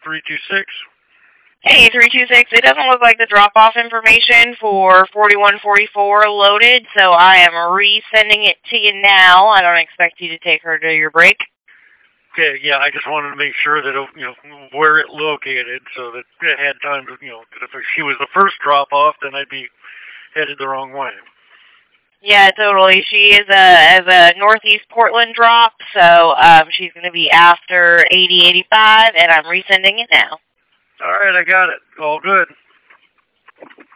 326. Hey, 326, it doesn't look like the drop-off information for 4144 loaded, so I am resending it to you now. I don't expect you to take her to your break. Okay, yeah, I just wanted to make sure that, where it located so that it had time to, if she was the first drop-off, then I'd be headed the wrong way. Yeah, totally. She is a northeast Portland drop, so she's going to be after 8085, and I'm resending it now. All right, I got it. All good.